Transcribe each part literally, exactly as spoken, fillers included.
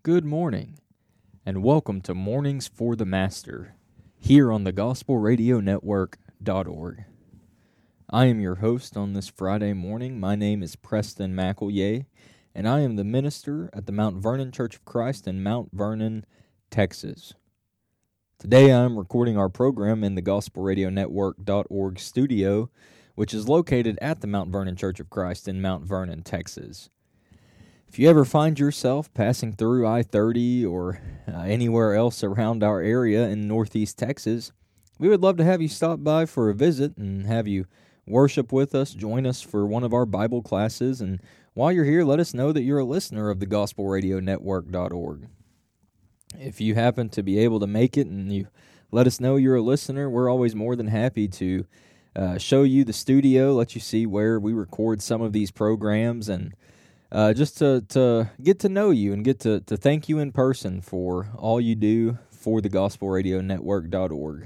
Good morning, and welcome to Mornings for the Master, here on the Gospel Radio Network dot org. I am your host on this Friday morning. My name is Preston McElye, and I am the minister at the Mount Vernon Church of Christ in Mount Vernon, Texas. Today I am recording our program in the Gospel Radio Network dot org studio, which is located at the Mount Vernon Church of Christ in Mount Vernon, Texas. If you ever find yourself passing through I thirty or uh, anywhere else around our area in northeast Texas, we would love to have you stop by for a visit and have you worship with us, join us for one of our Bible classes, and while you're here, let us know that you're a listener of the Gospel Radio Network dot org. If you happen to be able to make it and you let us know you're a listener, we're always more than happy to uh, show you the studio, let you see where we record some of these programs, and Uh, just to, to get to know you and get to, to thank you in person for all you do for the Gospel Radio Network dot org.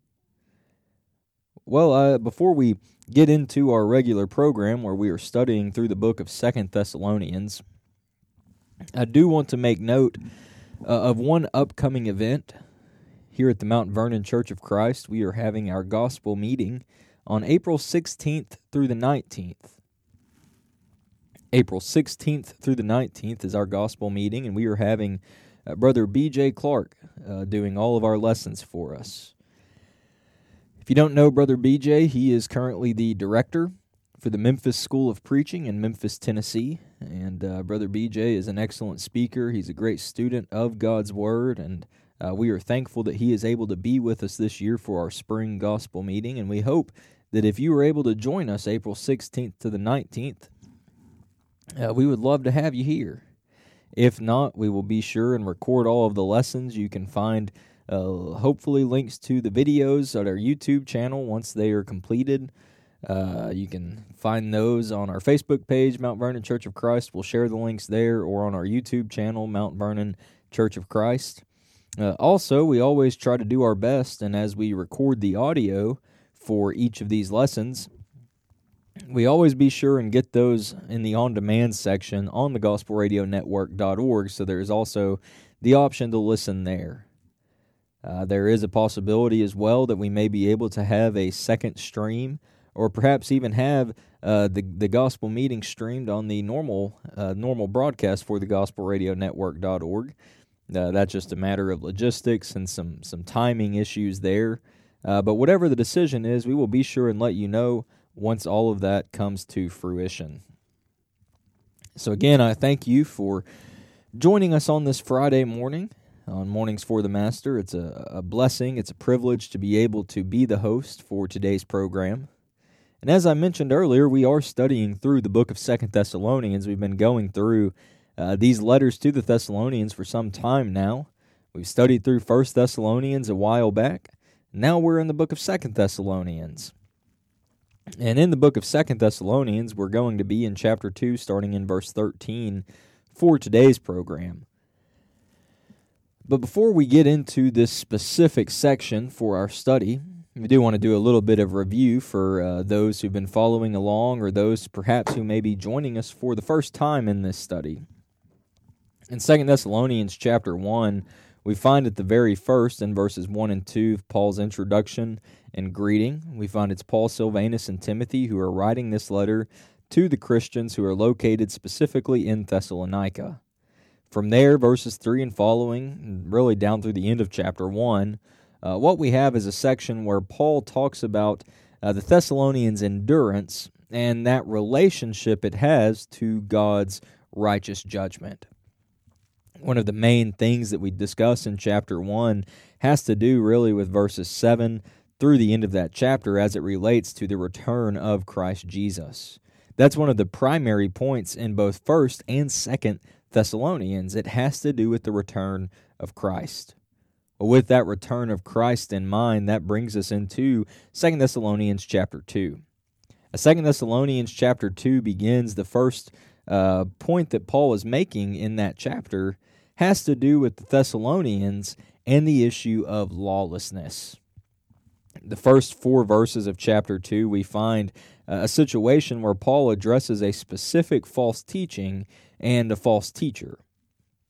Well, uh, before we get into our regular program where we are studying through the book of Second Thessalonians, I do want to make note uh, of one upcoming event here at the Mount Vernon Church of Christ. We are having our gospel meeting on April sixteenth through the nineteenth. April sixteenth through the nineteenth is our gospel meeting, and we are having uh, Brother B J Clark uh, doing all of our lessons for us. If you don't know Brother B J, he is currently the director for the Memphis School of Preaching in Memphis, Tennessee, and uh, Brother B J is an excellent speaker. He's a great student of God's Word, and uh, we are thankful that he is able to be with us this year for our spring gospel meeting, and we hope that if you are able to join us April sixteenth to the nineteenth, Uh, we would love to have you here. If not, we will be sure and record all of the lessons. You can find uh, hopefully links to the videos at our YouTube channel once they are completed. Uh, you can find those on our Facebook page, Mount Vernon Church of Christ. We'll share the links there, or on our YouTube channel, Mount Vernon Church of Christ. Uh, also, we always try to do our best, and as we record the audio for each of these lessons, we always be sure and get those in the on-demand section on the Gospel Radio Network dot org, so there is also the option to listen there. Uh, there is a possibility as well that we may be able to have a second stream, or perhaps even have uh, the the gospel meeting streamed on the normal uh, normal broadcast for the Gospel Radio Network dot org. Uh, that's just a matter of logistics and some some timing issues there. Uh, but whatever the decision is, we will be sure and let you know once all of that comes to fruition. So again, I thank you for joining us on this Friday morning, on Mornings for the Master. It's a, a blessing, it's a privilege to be able to be the host for today's program. And as I mentioned earlier, we are studying through the book of Second Thessalonians. We've been going through uh, these letters to the Thessalonians for some time now. We've studied through First Thessalonians a while back. Now we're in the book of Second Thessalonians. And in the book of Second Thessalonians, we're going to be in chapter two, starting in verse thirteen, for today's program. But before we get into this specific section for our study, we do want to do a little bit of review for uh, those who've been following along, or those perhaps who may be joining us for the first time in this study. In Second Thessalonians chapter one, we find at the very first, in verses one and two, Paul's introduction and greeting. We find it's Paul, Silvanus, and Timothy who are writing this letter to the Christians who are located specifically in Thessalonica. From there, verses three and following, really down through the end of chapter one, uh, what we have is a section where Paul talks about uh, the Thessalonians' endurance and that relationship it has to God's righteous judgment. One of the main things that we discuss in chapter one has to do really with verses seven through the end of that chapter as it relates to the return of Christ Jesus. That's one of the primary points in both First and Second Thessalonians. It has to do with the return of Christ. Well, with that return of Christ in mind, that brings us into Second Thessalonians chapter two. Second Thessalonians chapter two begins the first uh, point that Paul is making in that chapter has to do with the Thessalonians and the issue of lawlessness. The first four verses of chapter two, we find a situation where Paul addresses a specific false teaching and a false teacher.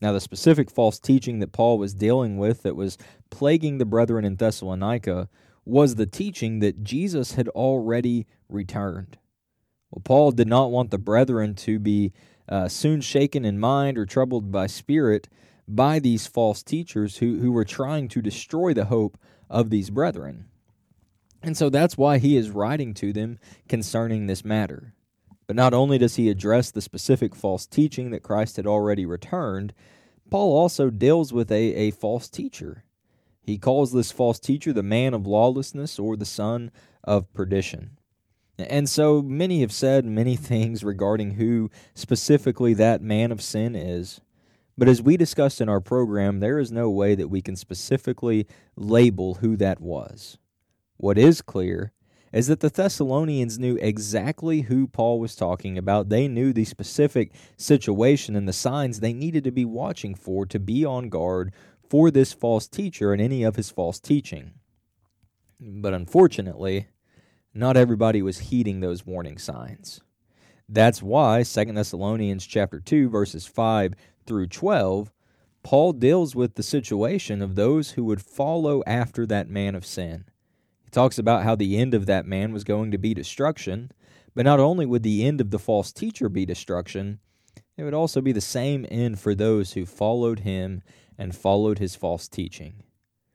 Now, the specific false teaching that Paul was dealing with that was plaguing the brethren in Thessalonica was the teaching that Jesus had already returned. Well, Paul did not want the brethren to be uh, soon shaken in mind or troubled by spirit by these false teachers who, who were trying to destroy the hope of these brethren. And so that's why he is writing to them concerning this matter. But not only does he address the specific false teaching that Christ had already returned, Paul also deals with a, a false teacher. He calls this false teacher the man of lawlessness or the son of perdition. And so many have said many things regarding who specifically that man of sin is. But as we discussed in our program, there is no way that we can specifically label who that was. What is clear is that the Thessalonians knew exactly who Paul was talking about. They knew the specific situation and the signs they needed to be watching for to be on guard for this false teacher and any of his false teaching. But unfortunately, not everybody was heeding those warning signs. That's why Second Thessalonians chapter two, verses five through twelve, Paul deals with the situation of those who would follow after that man of sin. He talks about how the end of that man was going to be destruction, but not only would the end of the false teacher be destruction, it would also be the same end for those who followed him and followed his false teaching.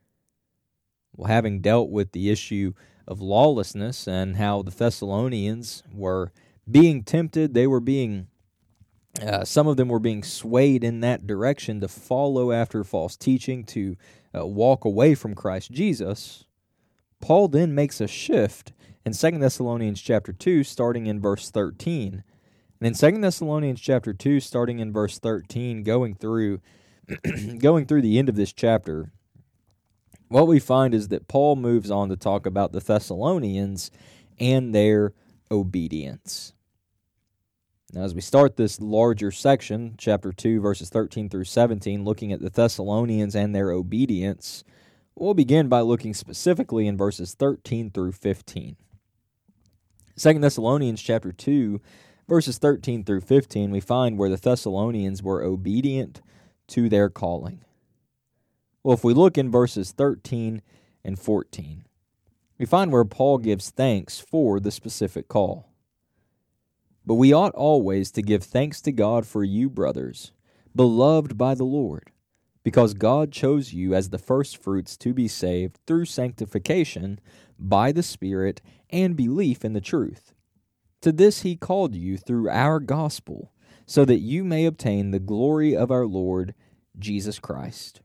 Well, having dealt with the issue of lawlessness and how the Thessalonians were being tempted, they were being, uh, some of them were being swayed in that direction to follow after false teaching, to uh, walk away from Christ Jesus. Paul then makes a shift in Second Thessalonians chapter two, starting in verse thirteen. And in Second Thessalonians chapter two, starting in verse thirteen, going through going through the end of this chapter, what we find is that Paul moves on to talk about the Thessalonians and their obedience. Now, as we start this larger section, chapter two, verses thirteen through seventeen, looking at the Thessalonians and their obedience, we'll begin by looking specifically in verses thirteen through fifteen. Second Thessalonians chapter two, verses thirteen through fifteen, we find where the Thessalonians were obedient to their calling. Well, if we look in verses thirteen and fourteen, we find where Paul gives thanks for the specific call. But we ought always to give thanks to God for you, brothers, beloved by the Lord, because God chose you as the firstfruits to be saved through sanctification by the Spirit and belief in the truth. To this he called you through our gospel, so that you may obtain the glory of our Lord Jesus Christ.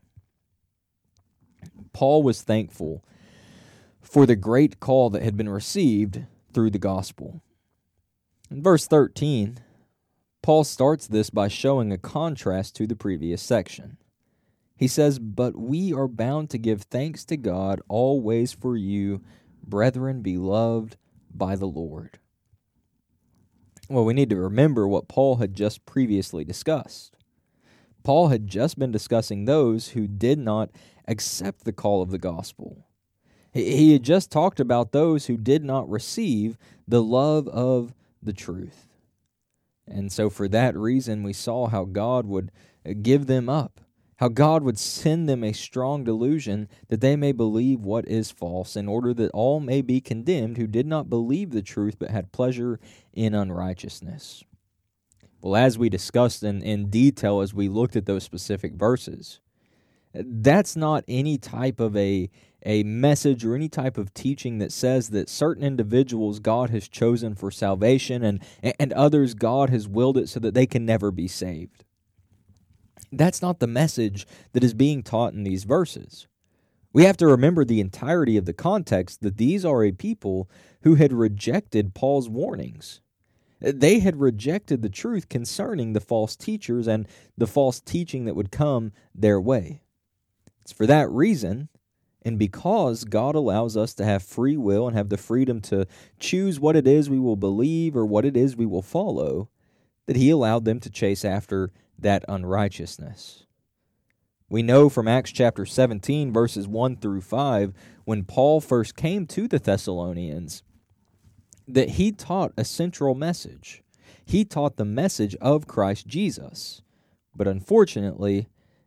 Paul was thankful for the great call that had been received through the gospel. In verse thirteen, Paul starts this by showing a contrast to the previous section. He says, "But we are bound to give thanks to God always for you, brethren beloved by the Lord." Well, we need to remember what Paul had just previously discussed. Paul had just been discussing those who did not accept the call of the gospel. He had just talked about those who did not receive the love of the truth. And so for that reason, we saw how God would give them up, how God would send them a strong delusion that they may believe what is false, in order that all may be condemned who did not believe the truth but had pleasure in unrighteousness. Well, as we discussed in, in detail as we looked at those specific verses, that's not any type of a, a message or any type of teaching that says that certain individuals God has chosen for salvation and, and others God has willed it so that they can never be saved. That's not the message that is being taught in these verses. We have to remember the entirety of the context that these are a people who had rejected Paul's warnings. They had rejected the truth concerning the false teachers and the false teaching that would come their way. It's for that reason, and because God allows us to have free will and have the freedom to choose what it is we will believe or what it is we will follow, that He allowed them to chase after that unrighteousness. We know from Acts chapter seventeen, verses one through five, when Paul first came to the Thessalonians, that he taught a central message. He taught the message of Christ Jesus. But unfortunately,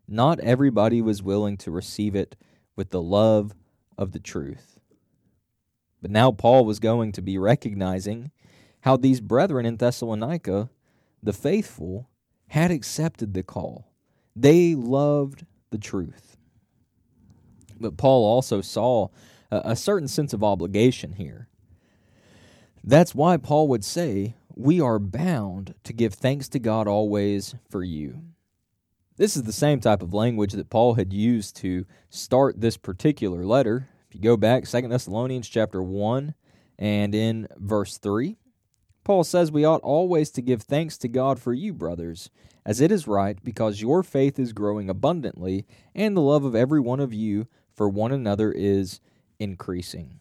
not everybody was willing to receive it with the love of the truth. But now Paul was going to be recognizing how these brethren in Thessalonica, the faithful, had accepted the call. They loved the truth. But Paul also saw a, a certain sense of obligation here. That's why Paul would say, we are bound to give thanks to God always for you. This is the same type of language that Paul had used to start this particular letter. If you go back, Second Thessalonians chapter one, and in verse three, Paul says we ought always to give thanks to God for you, brothers, as it is right, because your faith is growing abundantly, and the love of every one of you for one another is increasing.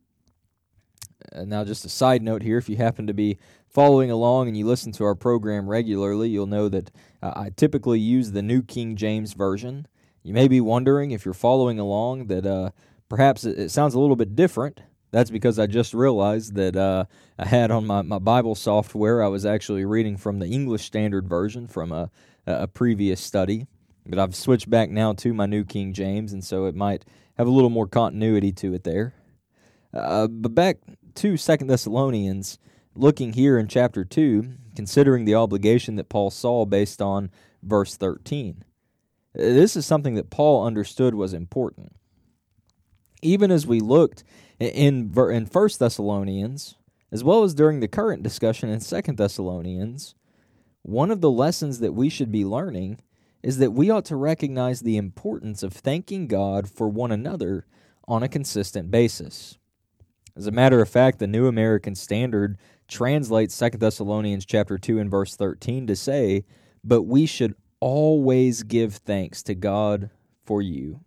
Uh, now, just a side note here, if you happen to be following along and you listen to our program regularly, you'll know that uh, I typically use the New King James Version. You may be wondering, if you're following along, that uh, perhaps it, it sounds a little bit different. That's because I just realized that uh, I had on my, my Bible software, I was actually reading from the English Standard Version from a, a previous study. But I've switched back now to my New King James, and so it might have a little more continuity to it there. Uh, but back to Second Thessalonians, looking here in chapter two, considering the obligation that Paul saw based on verse thirteen. This is something that Paul understood was important. Even as we looked in in First Thessalonians, as well as during the current discussion in Second Thessalonians, one of the lessons that we should be learning is that we ought to recognize the importance of thanking God for one another on a consistent basis. As a matter of fact, the New American Standard translates Second Thessalonians chapter two and verse thirteen to say, "But we should always give thanks to God for you."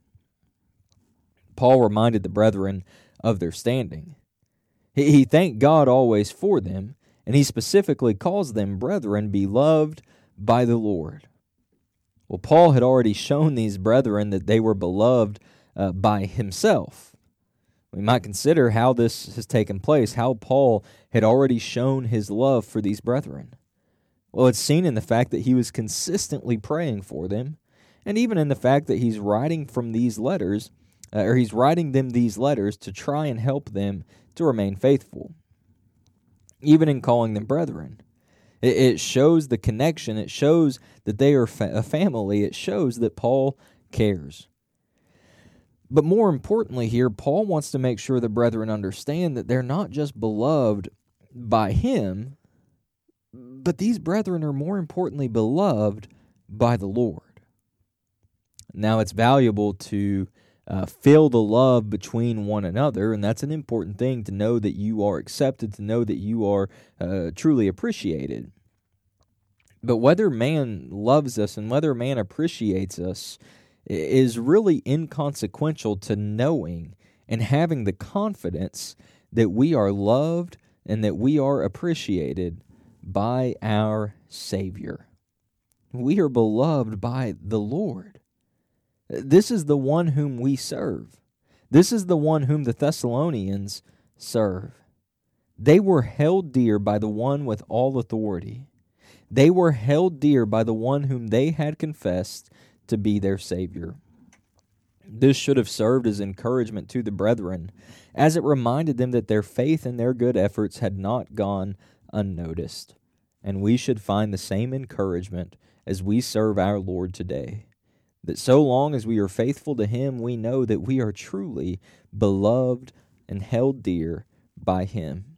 Paul reminded the brethren of their standing. He, he thanked God always for them, and he specifically calls them brethren beloved by the Lord. Well, Paul had already shown these brethren that they were beloved uh, by himself. We might consider how this has taken place, how Paul had already shown his love for these brethren. Well, it's seen in the fact that he was consistently praying for them, and even in the fact that he's writing from these letters, uh, or he's writing them these letters to try and help them to remain faithful. Even in calling them brethren, it, it shows the connection. It shows that they are fa- a family. It shows that Paul cares. But more importantly here, Paul wants to make sure the brethren understand that they're not just beloved by him, but these brethren are more importantly beloved by the Lord. Now, it's valuable to uh, feel the love between one another, and that's an important thing, to know that you are accepted, to know that you are uh, truly appreciated. But whether man loves us and whether man appreciates us is really inconsequential to knowing and having the confidence that we are loved and that we are appreciated by our Savior. We are beloved by the Lord. This is the one whom we serve. This is the one whom the Thessalonians serve. They were held dear by the one with all authority. They were held dear by the one whom they had confessed to be their Savior. This should have served as encouragement to the brethren, as it reminded them that their faith and their good efforts had not gone unnoticed. And we should find the same encouragement as we serve our Lord today, that so long as we are faithful to Him, we know that we are truly beloved and held dear by Him.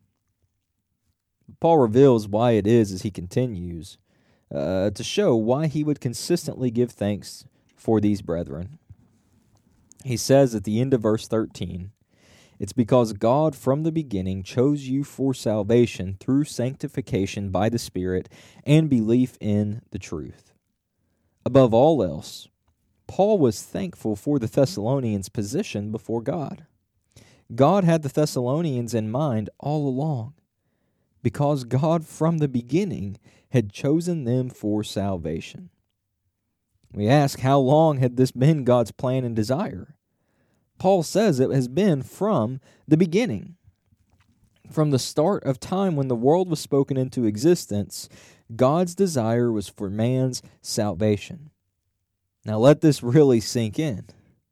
Paul reveals why it is as he continues, Uh, to show why he would consistently give thanks for these brethren. He says at the end of verse thirteen, "It's because God from the beginning chose you for salvation through sanctification by the Spirit and belief in the truth." Above all else, Paul was thankful for the Thessalonians' position before God. God had the Thessalonians in mind all along, because God from the beginning had chosen them for salvation. We ask, how long had this been God's plan and desire? Paul says it has been from the beginning. From the start of time when the world was spoken into existence, God's desire was for man's salvation. Now let this really sink in.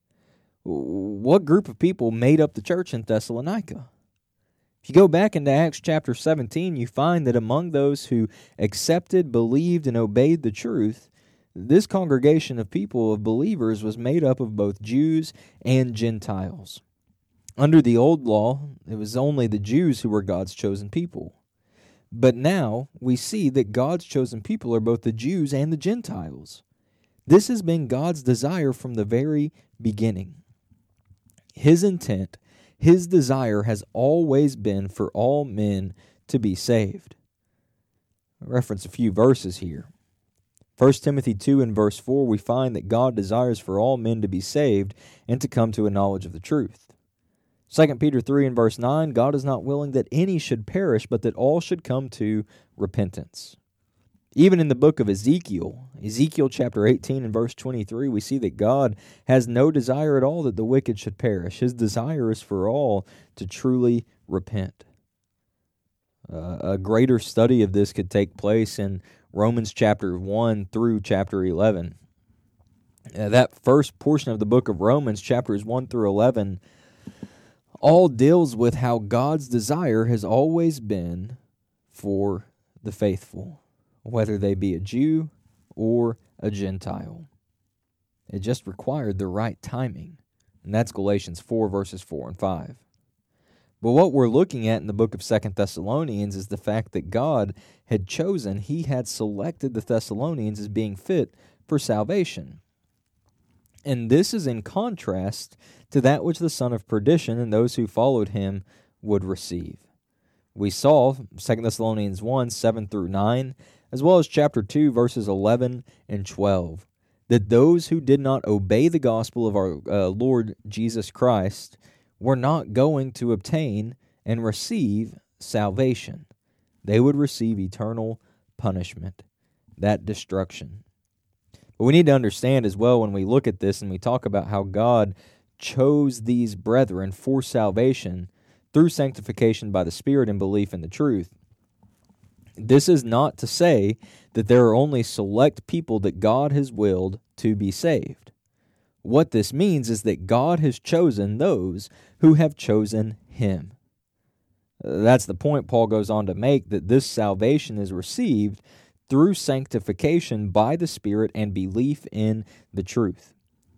What group of people made up the church in Thessalonica? If you go back into Acts chapter seventeen, you find that among those who accepted, believed, and obeyed the truth, this congregation of people, of believers, was made up of both Jews and Gentiles. Under the old law, it was only the Jews who were God's chosen people. But now we see that God's chosen people are both the Jews and the Gentiles. This has been God's desire from the very beginning. His intent, His desire has always been for all men to be saved. I'll reference a few verses here. First Timothy two and verse four, we find that God desires for all men to be saved and to come to a knowledge of the truth. Second Peter three and verse nine, God is not willing that any should perish, but that all should come to repentance. Even in the book of Ezekiel, Ezekiel chapter eighteen and verse twenty-three, we see that God has no desire at all that the wicked should perish. His desire is for all to truly repent. Uh, a greater study of this could take place in Romans chapter one through chapter eleven. Uh, that first portion of the book of Romans, chapters one through eleven, all deals with how God's desire has always been for the faithful, whether they be a Jew or a Gentile. It just required the right timing, and that's Galatians four, verses four and five. But what we're looking at in the book of Second Thessalonians is the fact that God had chosen, He had selected the Thessalonians as being fit for salvation. And this is in contrast to that which the son of perdition and those who followed him would receive. We saw Second Thessalonians one, seven through nine, as well as chapter two, verses eleven and twelve, that those who did not obey the gospel of our uh, Lord Jesus Christ were not going to obtain and receive salvation. They would receive eternal punishment, that destruction. But we need to understand as well when we look at this and we talk about how God chose these brethren for salvation through sanctification by the Spirit and belief in the truth. This is not to say that there are only select people that God has willed to be saved. What this means is that God has chosen those who have chosen Him. That's the point Paul goes on to make, that this salvation is received through sanctification by the Spirit and belief in the truth.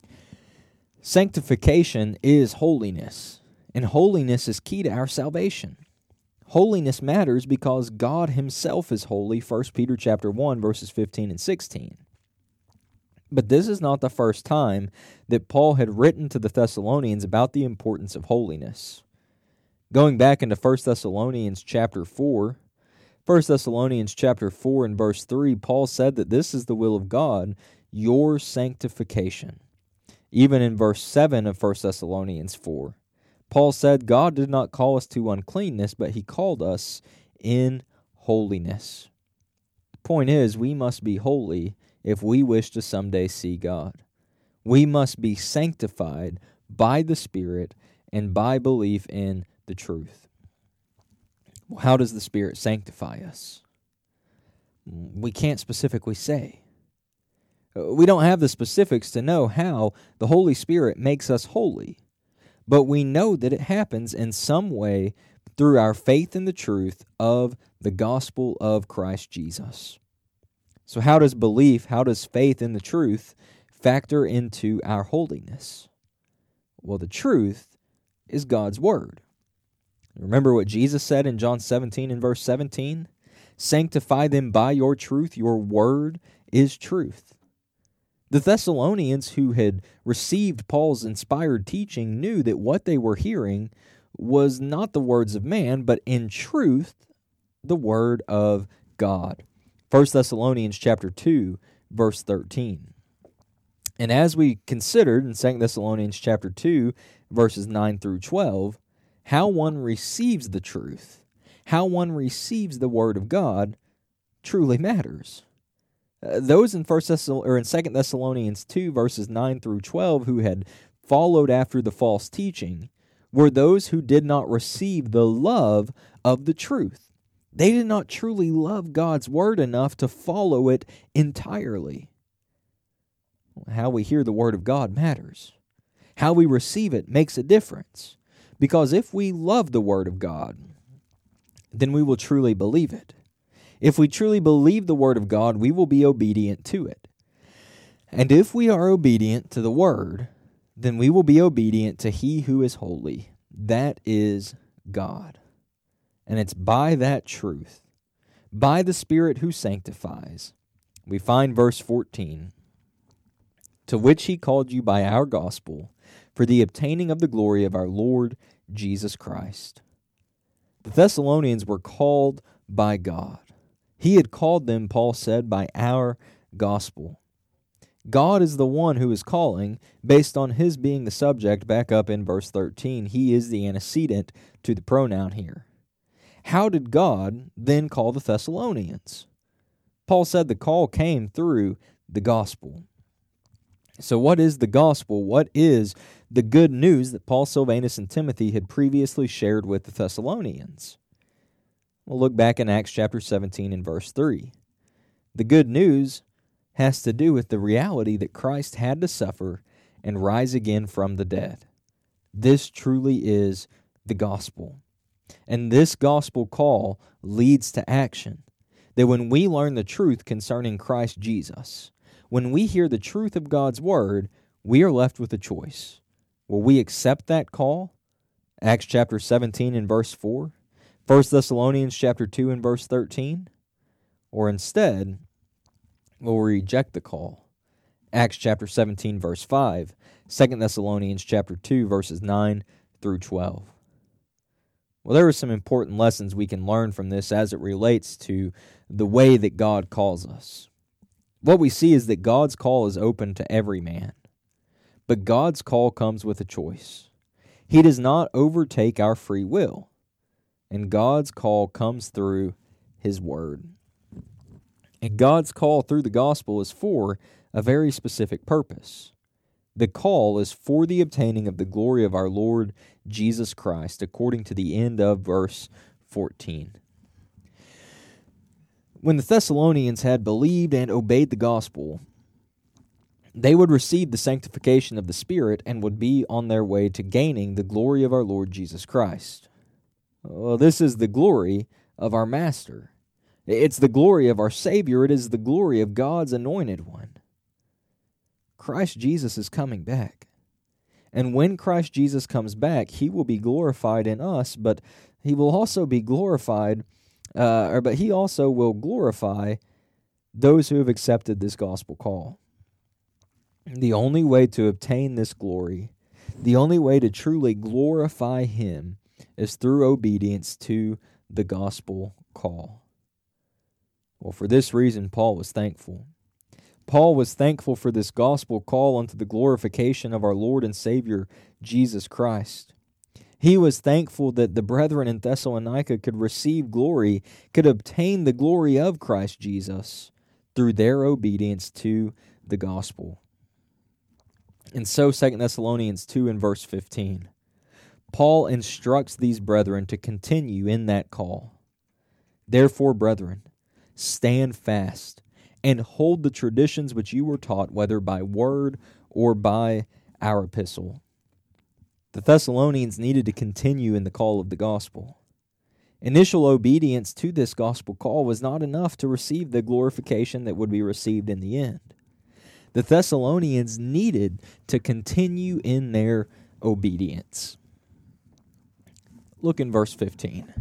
Sanctification is holiness, and holiness is key to our salvation. Holiness matters because God Himself is holy, First Peter chapter one, verses fifteen and sixteen. But this is not the first time that Paul had written to the Thessalonians about the importance of holiness. Going back into First Thessalonians chapter four, First Thessalonians chapter four and verse three, Paul said that this is the will of God, your sanctification. Even in verse seven of First Thessalonians four, Paul said, God did not call us to uncleanness, but He called us in holiness. The point is, we must be holy if we wish to someday see God. We must be sanctified by the Spirit and by belief in the truth. Well, how does the Spirit sanctify us? We can't specifically say. We don't have the specifics to know how the Holy Spirit makes us holy, but we know that it happens in some way through our faith in the truth of the gospel of Christ Jesus. So how does belief, how does faith in the truth factor into our holiness? Well, the truth is God's Word. Remember what Jesus said in John seventeen and verse seventeen? Sanctify them by your truth, your word is truth. The Thessalonians who had received Paul's inspired teaching knew that what they were hearing was not the words of man, but in truth, the word of God. First Thessalonians chapter two, verse thirteen. And as we considered in Second Thessalonians chapter two, verses nine through twelve, how one receives the truth, how one receives the word of God, truly matters. Uh, those in First Thessal- or in Second Thessalonians two, verses nine through twelve, who had followed after the false teaching, were those who did not receive the love of the truth. They did not truly love God's word enough to follow it entirely. How we hear the Word of God matters. How we receive it makes a difference. Because if we love the Word of God, then we will truly believe it. If we truly believe the Word of God, we will be obedient to it. And if we are obedient to the Word, then we will be obedient to He who is holy. That is God. And it's by that truth, by the Spirit who sanctifies, we find verse fourteen, to which He called you by our gospel, for the obtaining of the glory of our Lord Jesus Christ. The Thessalonians were called by God. He had called them, Paul said, by our gospel. God is the one who is calling, based on His being the subject back up in verse thirteen. He is the antecedent to the pronoun here. How did God then call the Thessalonians? Paul said the call came through the gospel. So what is the gospel? What is the good news that Paul, Silvanus, and Timothy had previously shared with the Thessalonians? We'll look back in Acts chapter seventeen and verse three. The good news has to do with the reality that Christ had to suffer and rise again from the dead. This truly is the gospel. And this gospel call leads to action. That when we learn the truth concerning Christ Jesus, when we hear the truth of God's word, we are left with a choice. Will we accept that call? Acts chapter seventeen and verse four, First Thessalonians chapter two and verse thirteen, or instead, will we reject the call? Acts chapter seventeen verse five, Second Thessalonians chapter two verses nine through twelve. Well, there are some important lessons we can learn from this as it relates to the way that God calls us. What we see is that God's call is open to every man, but God's call comes with a choice. He does not overtake our free will, and God's call comes through His Word. And God's call through the gospel is for a very specific purpose. The call is for the obtaining of the glory of our Lord Jesus Christ, according to the end of verse fourteen. When the Thessalonians had believed and obeyed the gospel, they would receive the sanctification of the Spirit and would be on their way to gaining the glory of our Lord Jesus Christ. Well, this is the glory of our Master. It's the glory of our Savior. It is the glory of God's anointed one. Christ Jesus is coming back. And when Christ Jesus comes back, He will be glorified in us, but He will also be glorified, uh, or but He also will glorify those who have accepted this gospel call. The only way to obtain this glory, the only way to truly glorify Him, is through obedience to the gospel call. Well, for this reason, Paul was thankful. Paul was thankful for this gospel call unto the glorification of our Lord and Savior, Jesus Christ. He was thankful that the brethren in Thessalonica could receive glory, could obtain the glory of Christ Jesus through their obedience to the gospel. And so, Second Thessalonians two and verse fifteen, Paul instructs these brethren to continue in that call. Therefore, brethren, stand fast, and hold the traditions which you were taught, whether by word or by our epistle. The Thessalonians needed to continue in the call of the gospel. Initial obedience to this gospel call was not enough to receive the glorification that would be received in the end. The Thessalonians needed to continue in their obedience. Look in verse fifteen.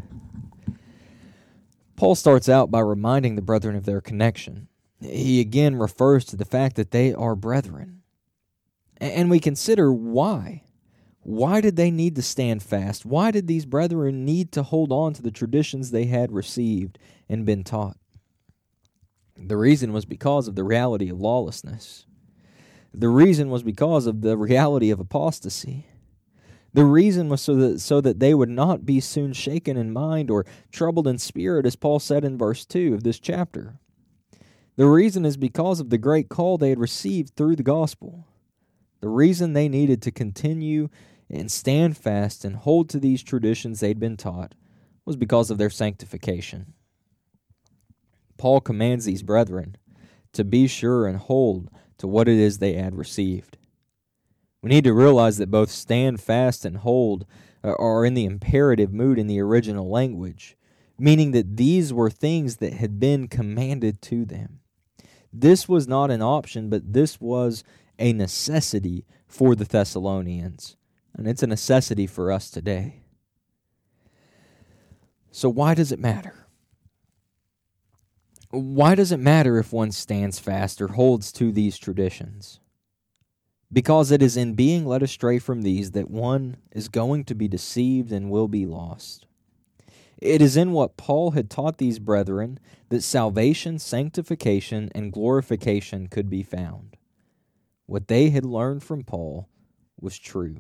Paul starts out by reminding the brethren of their connection. He again refers to the fact that they are brethren. And we consider why. Why did they need to stand fast? Why did these brethren need to hold on to the traditions they had received and been taught? The reason was because of the reality of lawlessness. The reason was because of the reality of apostasy. The reason was so that, so that they would not be soon shaken in mind or troubled in spirit, as Paul said in verse two of this chapter. The reason is because of the great call they had received through the gospel. The reason they needed to continue and stand fast and hold to these traditions they'd been taught was because of their sanctification. Paul commands these brethren to be sure and hold to what it is they had received. We need to realize that both stand fast and hold are in the imperative mood in the original language, meaning that these were things that had been commanded to them. This was not an option, but this was a necessity for the Thessalonians, and it's a necessity for us today. So why does it matter? Why does it matter if one stands fast or holds to these traditions? Because it is in being led astray from these that one is going to be deceived and will be lost. It is in what Paul had taught these brethren that salvation, sanctification, and glorification could be found. What they had learned from Paul was true.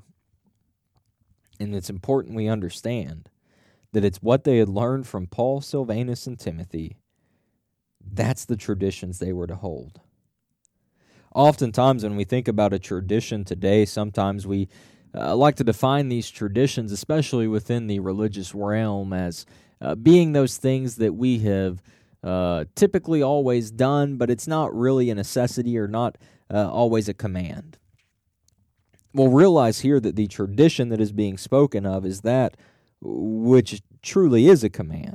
And it's important we understand that it's what they had learned from Paul, Silvanus, and Timothy. That's the traditions they were to hold. Oftentimes when we think about a tradition today, sometimes we uh, like to define these traditions, especially within the religious realm, as uh, being those things that we have uh, typically always done, but it's not really a necessity or not uh, always a command. We'll realize here that the tradition that is being spoken of is that which truly is a command.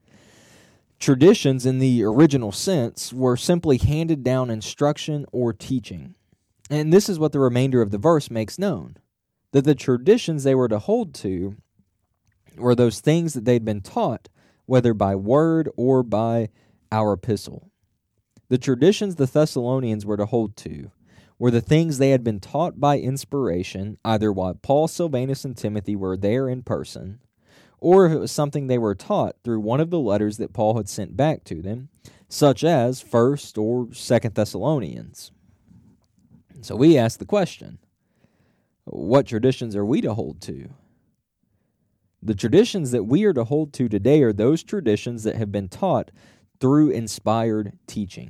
Traditions in the original sense were simply handed down instruction or teaching. And this is what the remainder of the verse makes known, that the traditions they were to hold to were those things that they'd been taught, whether by word or by our epistle. The traditions the Thessalonians were to hold to were the things they had been taught by inspiration, either while Paul, Silvanus, and Timothy were there in person, or if it was something they were taught through one of the letters that Paul had sent back to them, such as First or Second Thessalonians. So we ask the question, what traditions are we to hold to? The traditions that we are to hold to today are those traditions that have been taught through inspired teaching.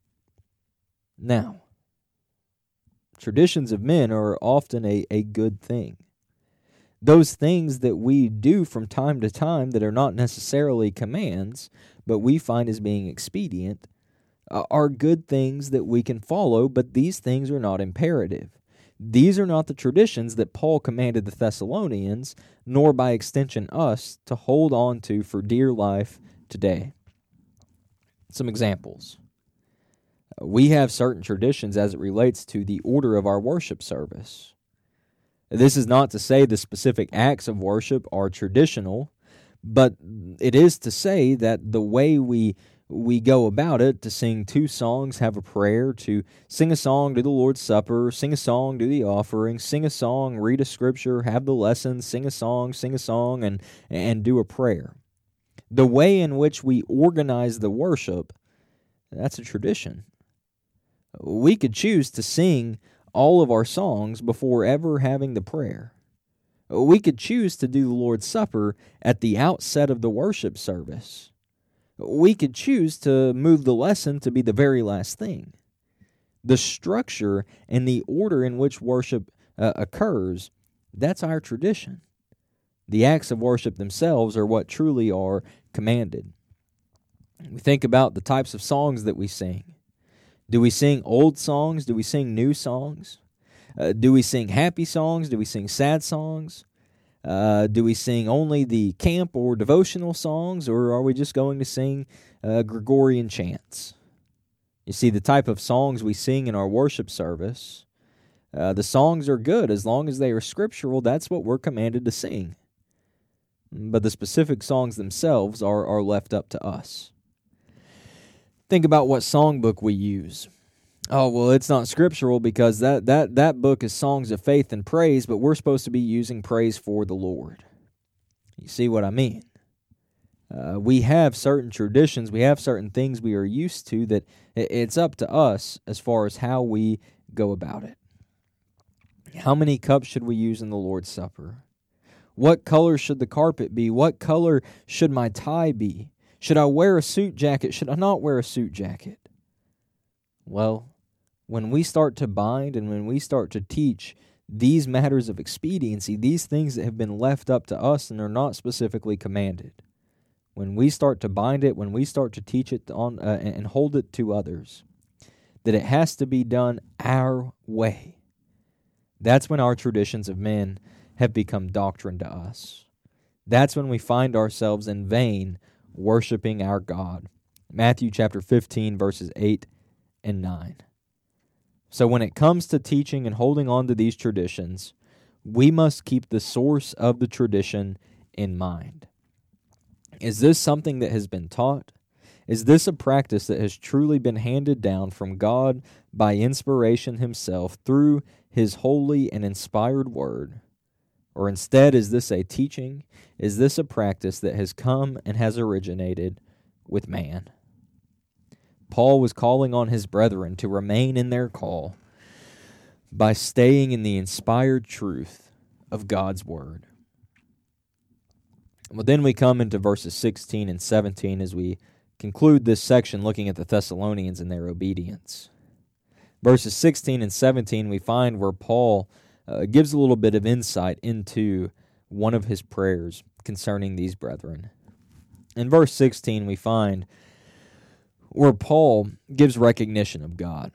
Now, traditions of men are often a, a good thing. Those things that we do from time to time that are not necessarily commands, but we find as being expedient, uh, are good things that we can follow, but these things are not imperative. These are not the traditions that Paul commanded the Thessalonians, nor by extension us, to hold on to for dear life today. Some examples. We have certain traditions as it relates to the order of our worship service. This is not to say the specific acts of worship are traditional, but it is to say that the way we we go about it, to sing two songs, have a prayer, to sing a song, do the Lord's Supper, sing a song, do the offering, sing a song, read a scripture, have the lesson, sing a song, sing a song, and, and do a prayer. The way in which we organize the worship, that's a tradition. We could choose to sing all of our songs before ever having the prayer. We could choose to do the Lord's Supper at the outset of the worship service. We could choose to move the lesson to be the very last thing. The structure and the order in which worship uh, occurs, that's our tradition. The acts of worship themselves are what truly are commanded. We think about the types of songs that we sing. Do we sing old songs? Do we sing new songs? Uh, do we sing happy songs? Do we sing sad songs? Uh, do we sing only the camp or devotional songs, or are we just going to sing uh, Gregorian chants? You see, the type of songs we sing in our worship service, uh, the songs are good as long as they are scriptural. That's what we're commanded to sing. But the specific songs themselves are, are left up to us. Think about what songbook we use. Oh, well, it's not scriptural because that, that, that book is songs of faith and praise, but we're supposed to be using praise for the Lord. You see what I mean? Uh, we have certain traditions, we have certain things we are used to that it's up to us as far as how we go about it. How many cups should we use in the Lord's Supper? What color should the carpet be? What color should my tie be? Should I wear a suit jacket? Should I not wear a suit jacket? Well, when we start to bind and when we start to teach these matters of expediency, these things that have been left up to us and are not specifically commanded, when we start to bind it, when we start to teach it on uh, and hold it to others, that it has to be done our way. That's when our traditions of men have become doctrine to us. That's when we find ourselves in vain worshiping our God. Matthew chapter fifteen, verses eight and nine. So when it comes to teaching and holding on to these traditions, we must keep the source of the tradition in mind. Is this something that has been taught? Is this a practice that has truly been handed down from God by inspiration himself through his holy and inspired word? Or instead, is this a teaching? Is this a practice that has come and has originated with man? Paul was calling on his brethren to remain in their call by staying in the inspired truth of God's word. Well, then we come into verses sixteen and seventeen as we conclude this section looking at the Thessalonians and their obedience. Verses sixteen and seventeen we find where Paul uh, gives a little bit of insight into one of his prayers concerning these brethren. In verse sixteen we find where Paul gives recognition of God.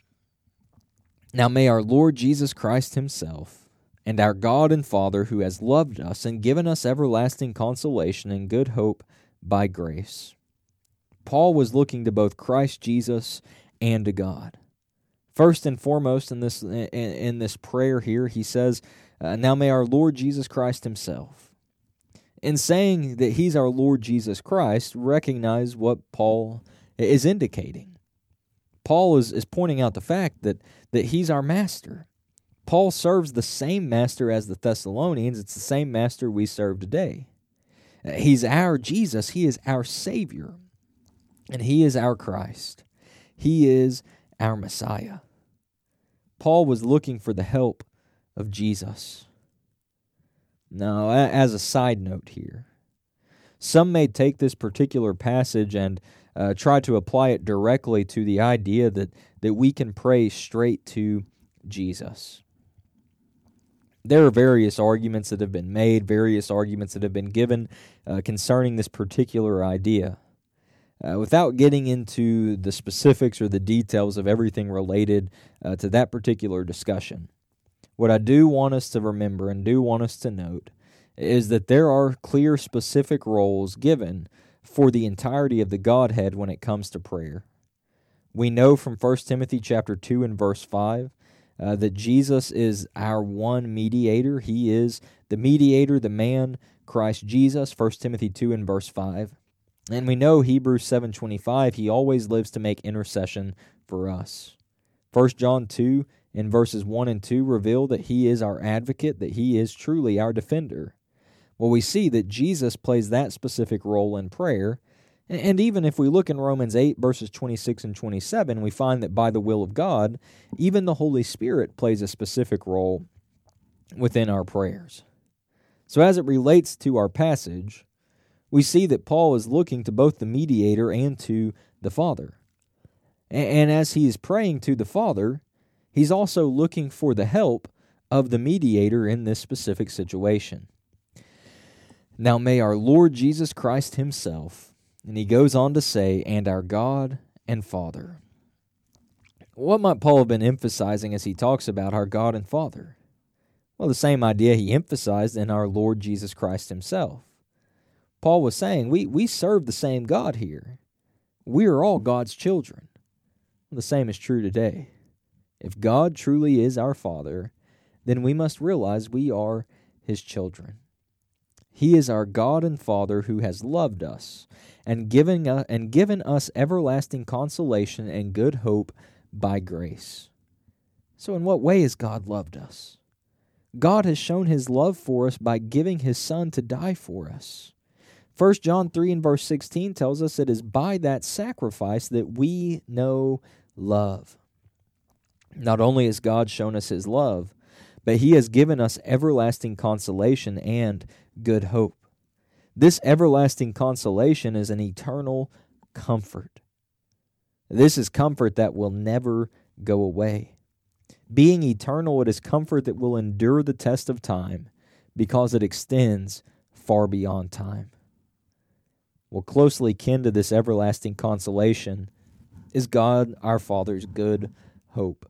Now may our Lord Jesus Christ himself, and our God and Father, who has loved us and given us everlasting consolation and good hope by grace. Paul was looking to both Christ Jesus and to God. First and foremost in this in, in this prayer here, he says, uh, now may our Lord Jesus Christ himself. In saying that he's our Lord Jesus Christ, recognize what Paul is indicating. Paul is, is pointing out the fact that, that he's our master. Paul serves the same master as the Thessalonians. It's the same master we serve today. He's our Jesus. He is our Savior. And he is our Christ. He is our Messiah. Paul was looking for the help of Jesus. Now, as a side note here, some may take this particular passage and uh, try to apply it directly to the idea that, that we can pray straight to Jesus. There are various arguments that have been made, various arguments that have been given uh, concerning this particular idea. Uh, without getting into the specifics or the details of everything related uh, to that particular discussion, what I do want us to remember and do want us to note is that there are clear specific roles given for the entirety of the Godhead when it comes to prayer. We know from First Timothy chapter two and verse five uh, that Jesus is our one mediator. He is the mediator, the man, Christ Jesus, First Timothy two and verse five. And we know Hebrews seven twenty-five, he always lives to make intercession for us. First John two in verses one and two reveal that he is our advocate, that he is truly our defender. Well, we see that Jesus plays that specific role in prayer, and even if we look in Romans eight, verses twenty-six and twenty-seven, we find that by the will of God, even the Holy Spirit plays a specific role within our prayers. So as it relates to our passage, we see that Paul is looking to both the mediator and to the Father. And as he is praying to the Father, he's also looking for the help of the mediator in this specific situation. Now may our Lord Jesus Christ himself, and he goes on to say, and our God and Father. What might Paul have been emphasizing as he talks about our God and Father? Well, the same idea he emphasized in our Lord Jesus Christ himself. Paul was saying, we, we serve the same God here. We are all God's children. The same is true today. If God truly is our Father, then we must realize we are his children. He is our God and Father who has loved us and given, uh, and given us everlasting consolation and good hope by grace. So in what way has God loved us? God has shown his love for us by giving his Son to die for us. First John three and verse sixteen tells us it is by that sacrifice that we know love. Not only has God shown us his love, but he has given us everlasting consolation and good hope. This everlasting consolation is an eternal comfort. This is comfort that will never go away. Being eternal, it is comfort that will endure the test of time because it extends far beyond time. Well, closely kin to this everlasting consolation is God our Father's good hope.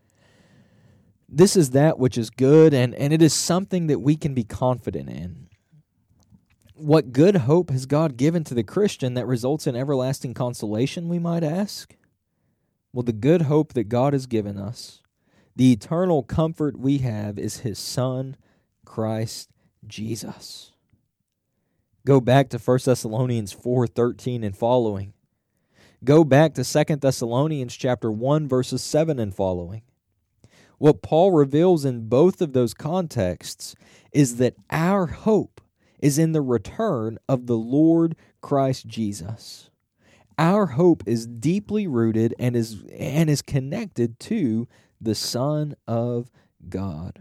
This is that which is good, and, and it is something that we can be confident in. What good hope has God given to the Christian that results in everlasting consolation, we might ask? Well, the good hope that God has given us, the eternal comfort we have, is His Son, Christ Jesus. Go back to First Thessalonians four thirteen and following. Go back to Second Thessalonians chapter one, verses seven and following. What Paul reveals in both of those contexts is that our hope is in the return of the Lord Christ Jesus. Our hope is deeply rooted and is and is connected to the Son of God.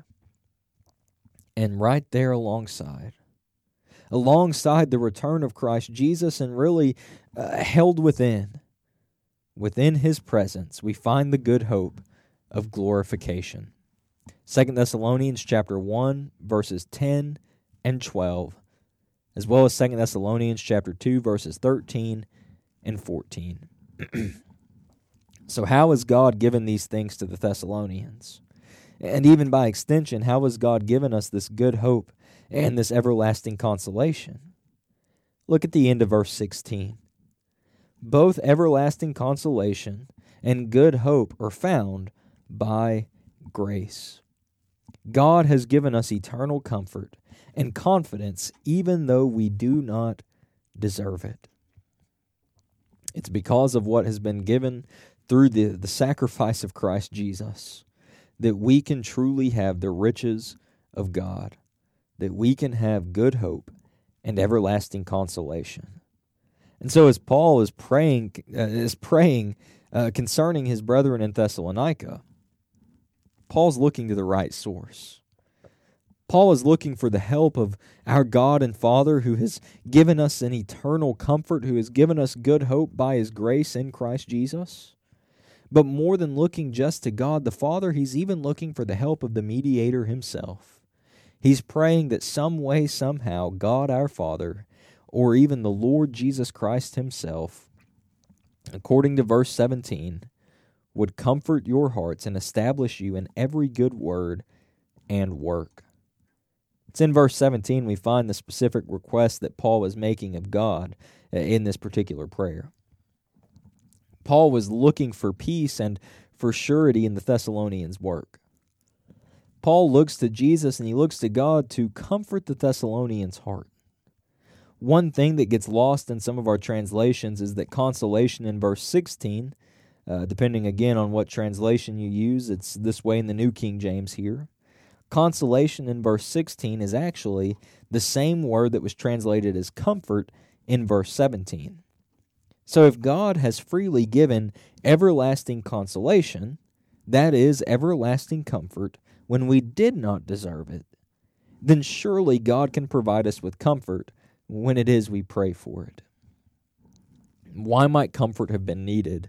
And right there alongside, alongside the return of Christ Jesus, and really uh, held within, within His presence, we find the good hope of glorification. Second Thessalonians chapter one, verses ten and twelve, as well as Second Thessalonians chapter two, verses thirteen and fourteen. So how has God given these things to the Thessalonians? And even by extension, how has God given us this good hope and this everlasting consolation? Look at the end of verse sixteen. Both everlasting consolation and good hope are found by grace. God has given us eternal comfort and confidence even though we do not deserve it. It's because of what has been given through the, the sacrifice of Christ Jesus that we can truly have the riches of God, that we can have good hope and everlasting consolation. And so as Paul is praying, uh, is praying uh, concerning his brethren in Thessalonica, Paul's looking to the right source. Paul is looking for the help of our God and Father, who has given us an eternal comfort, who has given us good hope by His grace in Christ Jesus. But more than looking just to God the Father, he's even looking for the help of the mediator himself. He's praying that some way, somehow, God our Father, or even the Lord Jesus Christ Himself, according to verse seventeen, would comfort your hearts and establish you in every good word and work. It's in verse seventeen we find the specific request that Paul was making of God in this particular prayer. Paul was looking for peace and for surety in the Thessalonians' work. Paul looks to Jesus and he looks to God to comfort the Thessalonians' heart. One thing that gets lost in some of our translations is that consolation in verse sixteen, uh, depending again on what translation you use, it's this way in the New King James here. Consolation in verse sixteen is actually the same word that was translated as comfort in verse seventeen. So if God has freely given everlasting consolation, that is everlasting comfort, when we did not deserve it, then surely God can provide us with comfort when it is we pray for it. Why might comfort have been needed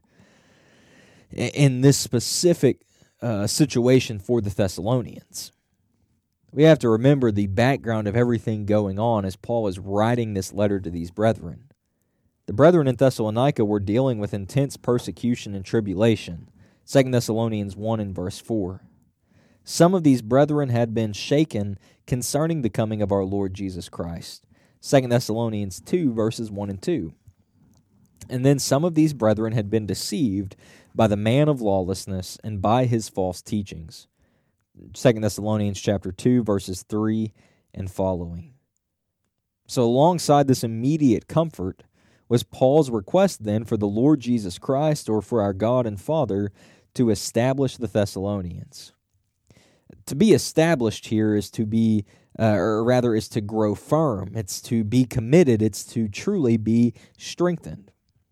in this specific uh, situation for the Thessalonians? We have to remember the background of everything going on as Paul is writing this letter to these brethren. The brethren in Thessalonica were dealing with intense persecution and tribulation. Second Thessalonians one and verse four. Some of these brethren had been shaken concerning the coming of our Lord Jesus Christ. Second Thessalonians two verses one and two. And then some of these brethren had been deceived by the man of lawlessness and by his false teachings. Second Thessalonians chapter two verses three and following. So alongside this immediate comfort was Paul's request then for the Lord Jesus Christ, or for our God and Father, to establish the Thessalonians. To be established here is to be, uh, or rather is to grow firm. It's to be committed. It's to truly be strengthened.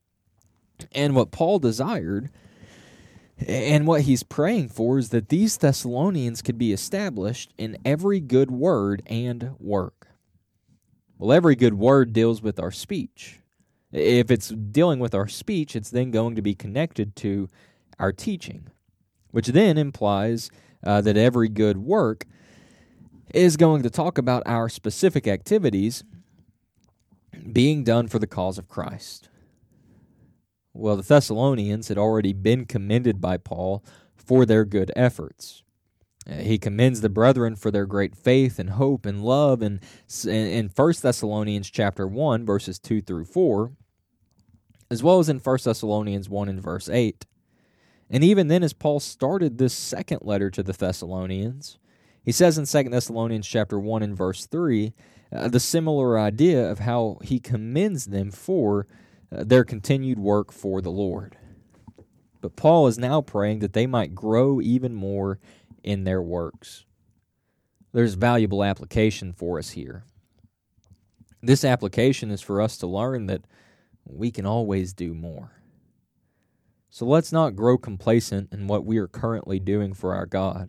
And what Paul desired, and what he's praying for, is that these Thessalonians could be established in every good word and work. Well, every good word deals with our speech. If it's dealing with our speech, it's then going to be connected to our teaching, which then implies uh, that every good work is going to talk about our specific activities being done for the cause of Christ. Well, the Thessalonians had already been commended by Paul for their good efforts. Uh, he commends the brethren for their great faith and hope and love in, in First Thessalonians chapter one, verses two through four, as well as in First Thessalonians one and verse eight. And even then, as Paul started this second letter to the Thessalonians, he says in Second Thessalonians chapter one and verse three, uh, the similar idea of how he commends them for uh, their continued work for the Lord. But Paul is now praying that they might grow even more in their works. There's valuable application for us here. This application is for us to learn that we can always do more. So let's not grow complacent in what we are currently doing for our God.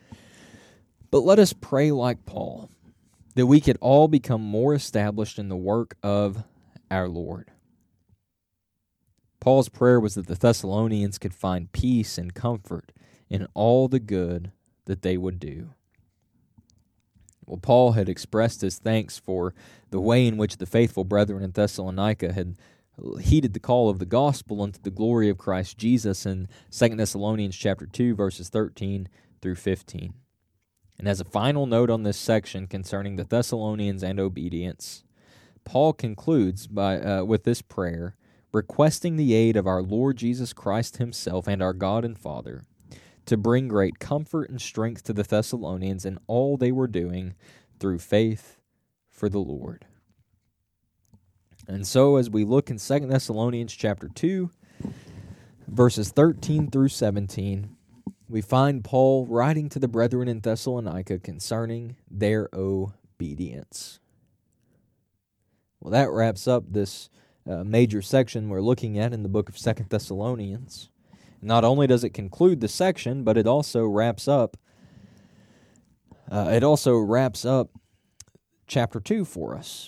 But let us pray like Paul, that we could all become more established in the work of our Lord. Paul's prayer was that the Thessalonians could find peace and comfort in all the good that they would do. Well, Paul had expressed his thanks for the way in which the faithful brethren in Thessalonica had heeded the call of the gospel unto the glory of Christ Jesus in Second Thessalonians chapter two, verses thirteen through fifteen. And as a final note on this section concerning the Thessalonians and obedience, Paul concludes by uh, with this prayer, requesting the aid of our Lord Jesus Christ himself and our God and Father, to bring great comfort and strength to the Thessalonians in all they were doing through faith for the Lord. And so as we look in Second Thessalonians chapter two, verses thirteen through seventeen, we find Paul writing to the brethren in Thessalonica concerning their obedience. Well, that wraps up this uh, major section we're looking at in the book of Second Thessalonians. Not only does it conclude the section, but it also wraps up uh, it also wraps up chapter two for us.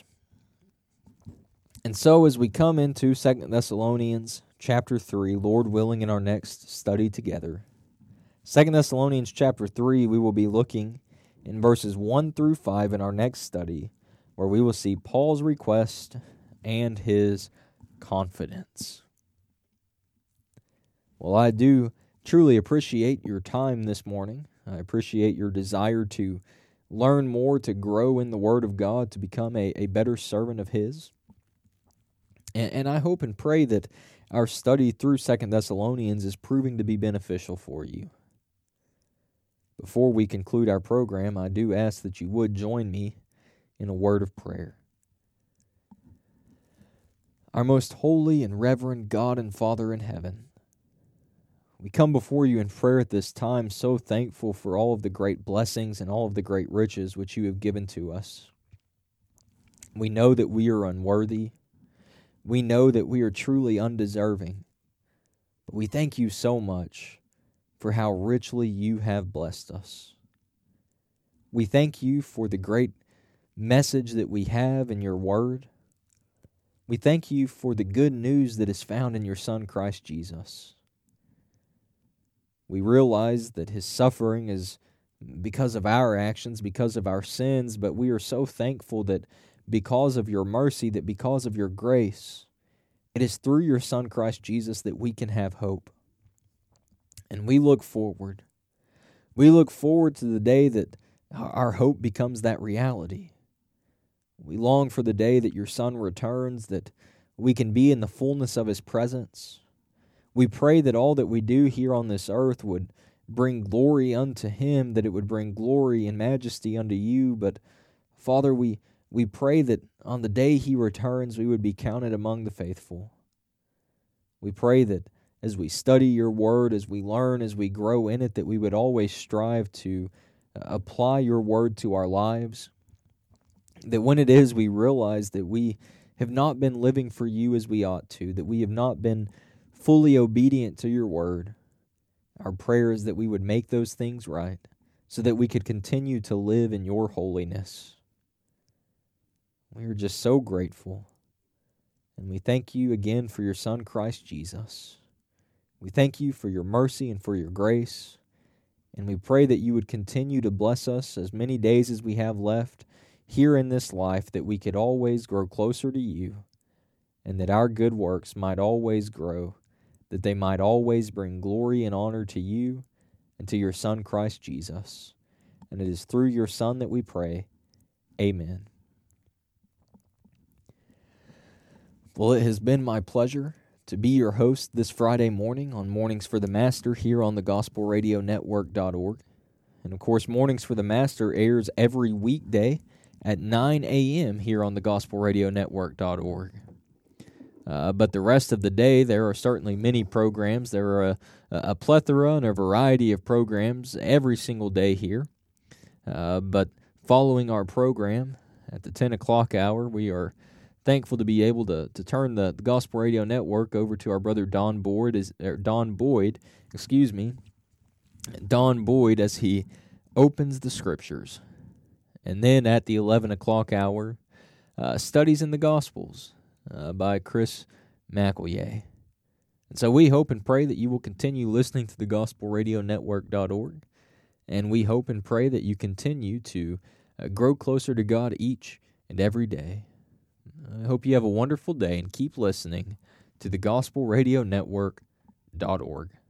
And so as we come into Second Thessalonians chapter three, Lord willing, in our next study together, Second Thessalonians chapter three, we will be looking in verses one through five in our next study, where we will see Paul's request and his confidence. Well, I do truly appreciate your time this morning. I appreciate your desire to learn more, to grow in the Word of God, to become a, a better servant of His. And, and I hope and pray that our study through Second Thessalonians is proving to be beneficial for you. Before we conclude our program, I do ask that you would join me in a word of prayer. Our most holy and reverend God and Father in heaven, we come before you in prayer at this time, so thankful for all of the great blessings and all of the great riches which you have given to us. We know that we are unworthy. We know that we are truly undeserving. But we thank you so much for how richly you have blessed us. We thank you for the great message that we have in your word. We thank you for the good news that is found in your Son, Christ Jesus. We realize that his suffering is because of our actions, because of our sins, but we are so thankful that because of your mercy, that because of your grace, it is through your Son, Christ Jesus, that we can have hope. And we look forward. We look forward to the day that our hope becomes that reality. We long for the day that your Son returns, that we can be in the fullness of his presence. We pray that all that we do here on this earth would bring glory unto him, that it would bring glory and majesty unto you. But, Father, we, we pray that on the day he returns, we would be counted among the faithful. We pray that as we study your word, as we learn, as we grow in it, that we would always strive to apply your word to our lives. That when it is we realize that we have not been living for you as we ought to, that we have not been fully obedient to your word, our prayer is that we would make those things right so that we could continue to live in your holiness. We are just so grateful. And we thank you again for your Son, Christ Jesus. We thank you for your mercy and for your grace. And we pray that you would continue to bless us as many days as we have left here in this life, that we could always grow closer to you, and that our good works might always grow that they might always bring glory and honor to you and to your Son, Christ Jesus. And it is through your Son that we pray. Amen. Well, it has been my pleasure to be your host this Friday morning on Mornings for the Master here on the gospel radio network dot org. And of course, Mornings for the Master airs every weekday at nine a.m. here on the gospel radio network dot org. Uh, but the rest of the day, there are certainly many programs. There are a, a plethora and a variety of programs every single day here. Uh, but following our program at the ten o'clock hour, we are thankful to be able to to turn the, the Gospel Radio Network over to our brother Don Boyd, as, er, Don Boyd, excuse me, Don Boyd as he opens the Scriptures. And then at the eleven o'clock hour, uh, Studies in the Gospels uh, by Chris McEllier. And so we hope and pray that you will continue listening to the gospel radio network dot org, and we hope and pray that you continue to uh, grow closer to God each and every day. I hope you have a wonderful day and keep listening to the gospel radio network dot org.